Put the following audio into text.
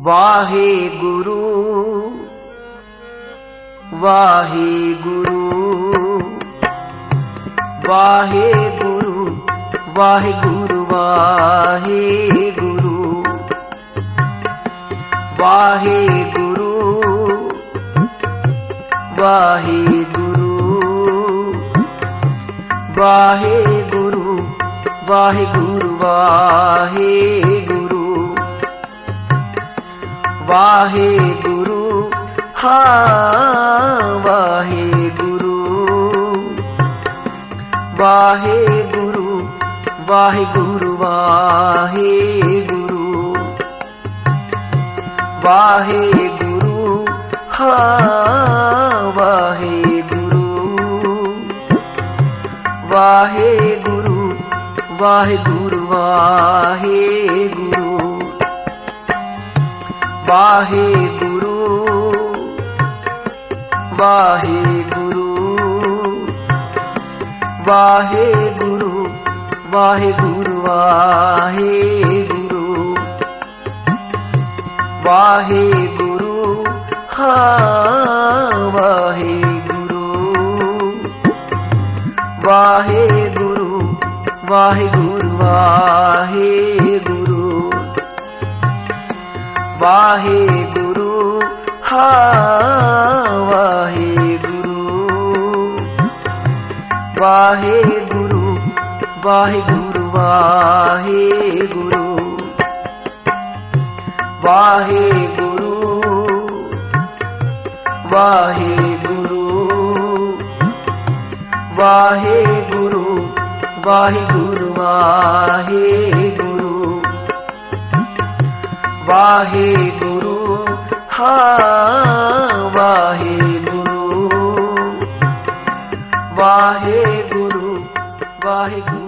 ਵਾਹਿਗੁਰੂ ਵਾਹਿਗੁਰੂ ਵਾਹਿਗੁਰੂ ਵਾਹਿਗੁਰੂ ਵਾਹਿਗੁਰੂ ਵਾਹਿਗੁਰੂ ਵਾਹਿਗੁਰੂ ਵਾਹਿਗੁਰੂ ਵਾਹਿਗੁਰੂ ਵਾਹਿਗੁਰੂ ਵਾਹਿਗੁਰੂ ਹਾਂ ਵਾਹਿਗੁਰੂ ਵਾਹਿਗੁਰੂ ਵਾਹਿਗੁਰੂ ਵਾਹਿਗੁਰੂ ਵਾਹਿਗੁਰੂ ਹਾਂ ਵਾਹਿਗੁਰੂ ਵਾਹਿਗੁਰੂ ਵਾਹਿਗੁਰੂ ਵਾਹਿਗੁਰੂ ਵਾਹਿਗੁਰੂ ਵਾਹਿਗੁਰੂ ਵਾਹਿਗੁਰੂ ਵਾਹਿਗੁਰੂ ਵਾਹਿਗੁਰੂ ਵਾਹਿਗੁਰੂ ਹਾਂ ਵਾਹਿਗੁਰੂ ਵਾਹਿਗੁਰੂ ਵਾਹਿਗੁਰੂ ਵਾਹਿਗੁਰੂ ਵਾਹਿਗੁਰੂ ਹਾਂ ਵਾਹਿਗੁਰੂ ਵਾਹਿਗੁਰੂ ਵਾਹਿਗੁਰੂ ਵਾਹਿਗੁਰੂ ਵਾਹਿਗੁਰੂ ਵਾਹਿਗੁਰੂ ਵਾਹਿਗੁਰੂ ਵਾਹਿਗੁਰੂ ਵਾਹਿਗੁਰੂ ਵਾਹਿਗੁਰੂ ਹਾਂ ਵਾਹਿਗੁਰੂ ਵਾਹਿਗੁਰੂ ਵਾਹਿਗੁਰੂ